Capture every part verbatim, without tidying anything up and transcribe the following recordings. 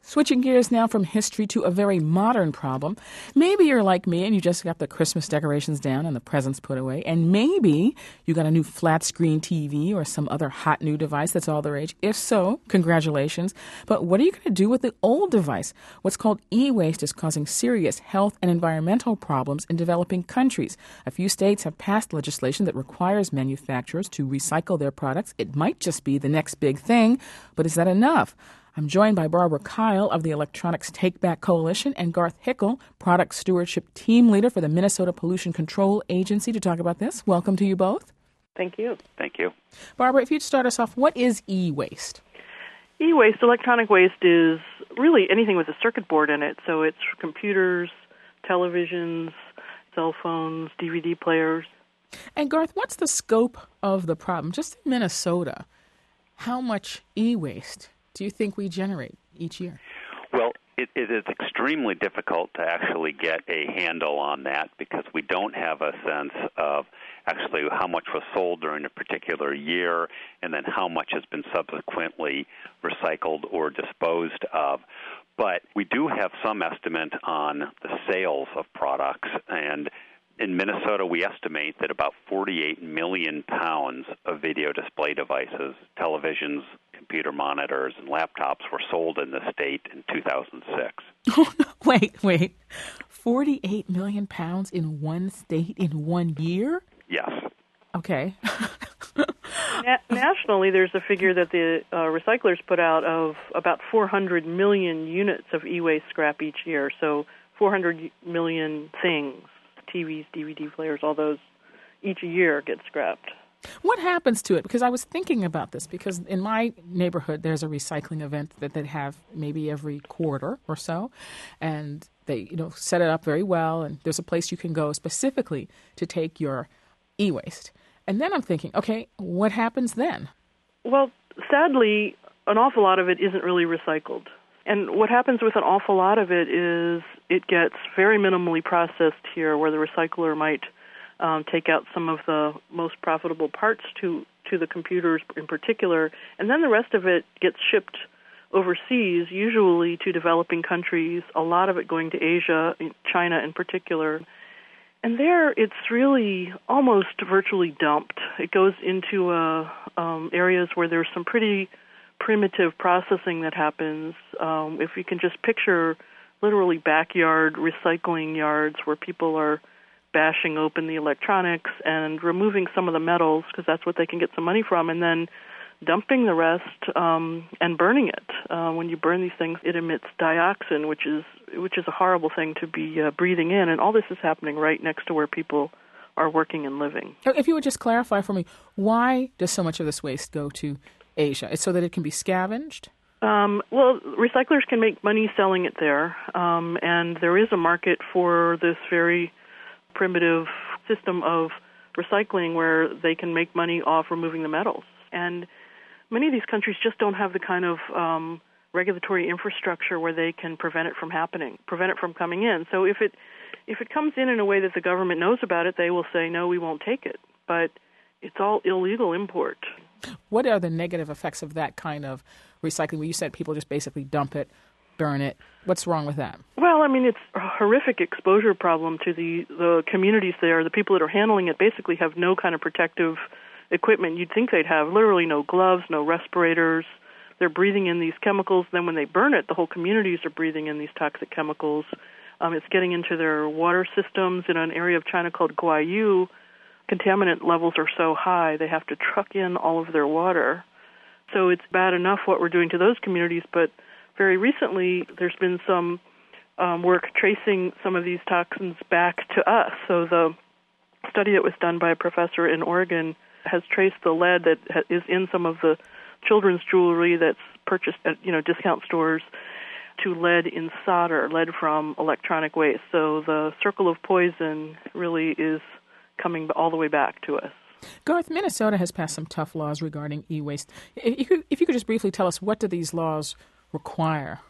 Switching gears now from history to a very modern problem. Maybe you're like me and you just got the Christmas decorations down and the presents put away. And maybe you got a new flat screen T V or some other hot new device that's all the rage. If so, congratulations. But what are you going to do with the old device? What's called e-waste is causing serious health and environmental problems in developing countries. A few states have passed legislation that requires manufacturers to recycle their products. It might just be the next big thing, but is that enough? I'm joined by Barbara Kyle of the Electronics Take Back Coalition and Garth Hickel, Product Stewardship Team Leader for the Minnesota Pollution Control Agency, to talk about this. Welcome to you both. Thank you. Thank you. Barbara, if you'd start us off, what is e-waste? E-waste, electronic waste, is really anything with a circuit board in it. So it's computers, televisions, cell phones, D V D players. And Garth, what's the scope of the problem? Just in Minnesota, how much e-waste do you think we generate each year? Well, it, it is extremely difficult to actually get a handle on that because we don't have a sense of actually how much was sold during a particular year and then how much has been subsequently recycled or disposed of. But we do have some estimate on the sales of products, and in Minnesota, we estimate that about forty-eight million pounds of video display devices, televisions, computer monitors, and laptops were sold in the state in two thousand six. Oh, no. Wait, wait. forty-eight million pounds in one state in one year? Yes. Okay. Na- nationally, there's a figure that the uh, recyclers put out of about four hundred million units of e-waste scrap each year. So four hundred million things. T Vs, D V D players, all those, each year get scrapped. What happens to it? Because I was thinking about this, because in my neighborhood there's a recycling event that they have maybe every quarter or so, and they you know set it up very well, and there's a place you can go specifically to take your e-waste. And then I'm thinking, okay, what happens then? Well, sadly, an awful lot of it isn't really recycled. And what happens with an awful lot of it is it gets very minimally processed here, where the recycler might um, take out some of the most profitable parts to, to the computers in particular, and then the rest of it gets shipped overseas, usually to developing countries, a lot of it going to Asia, China in particular. And there it's really almost virtually dumped. It goes into uh, um, areas where there's some pretty primitive processing that happens. Um, if you can just picture literally backyard recycling yards where people are bashing open the electronics and removing some of the metals because that's what they can get some money from, and then dumping the rest um, and burning it. Uh, when you burn these things, it emits dioxin, which is which is a horrible thing to be uh, breathing in, and all this is happening right next to where people are working and living. If you would just clarify for me, why does so much of this waste go to Asia? It's so that it can be scavenged? Um, well, recyclers can make money selling it there, um, and there is a market for this very primitive system of recycling where they can make money off removing the metals. And many of these countries just don't have the kind of um, regulatory infrastructure where they can prevent it from happening, prevent it from coming in. So if it if it comes in in a way that the government knows about it, they will say, no, we won't take it. But it's all illegal import. What are the negative effects of that kind of recycling where you said people just basically dump it, burn it? What's wrong with that? Well, I mean, it's a horrific exposure problem to the, the communities there. The people that are handling it basically have no kind of protective equipment you'd think they'd have, literally no gloves, no respirators. They're breathing in these chemicals. Then when they burn it, the whole communities are breathing in these toxic chemicals. Um, it's getting into their water systems. In an area of China called Guayu, contaminant levels are so high they have to truck in all of their water. So it's bad enough what we're doing to those communities, but very recently there's been some um, work tracing some of these toxins back to us. So the study that was done by a professor in Oregon has traced the lead that is in some of the children's jewelry that's purchased at you know discount stores to lead in solder, lead from electronic waste. So the circle of poison really is coming all the way back to us. Garth, Minnesota has passed some tough laws regarding e-waste. If you could, if you could just briefly tell us, what do these laws require?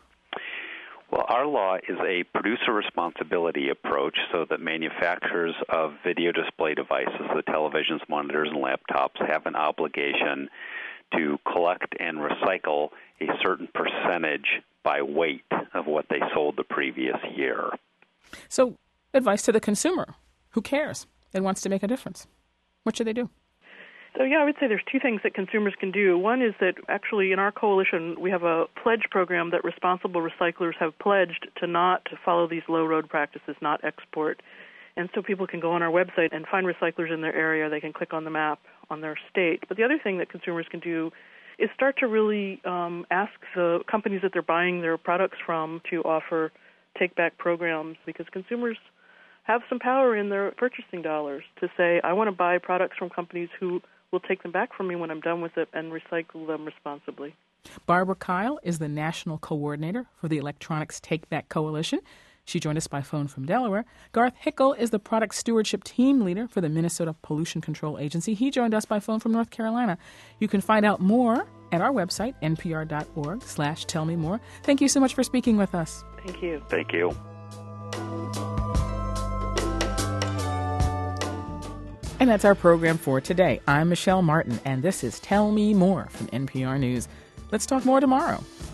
Well, our law is a producer responsibility approach so that manufacturers of video display devices, the televisions, monitors, and laptops, have an obligation to collect and recycle a certain percentage by weight. of what they sold the previous year. So, advice to the consumer who cares and wants to make a difference. What should they do? So, yeah, I would say there's two things that consumers can do. One is that actually in our coalition, we have a pledge program that responsible recyclers have pledged to not follow these low-road practices, not export. And so people can go on our website and find recyclers in their area. They can click on the map on their state. But the other thing that consumers can do is start to really um, ask the companies that they're buying their products from to offer take-back programs, because consumers have some power in their purchasing dollars to say, I want to buy products from companies who will take them back from me when I'm done with it and recycle them responsibly. Barbara Kyle is the National Coordinator for the Electronics Take Back Coalition. She joined us by phone from Delaware. Garth Hickel is the Product Stewardship Team Leader for the Minnesota Pollution Control Agency. He joined us by phone from North Carolina. You can find out more at our website, npr.org slash tell me more. Thank you so much for speaking with us. Thank you. Thank you. And that's our program for today. I'm Michelle Martin, and this is Tell Me More from N P R News. Let's talk more tomorrow.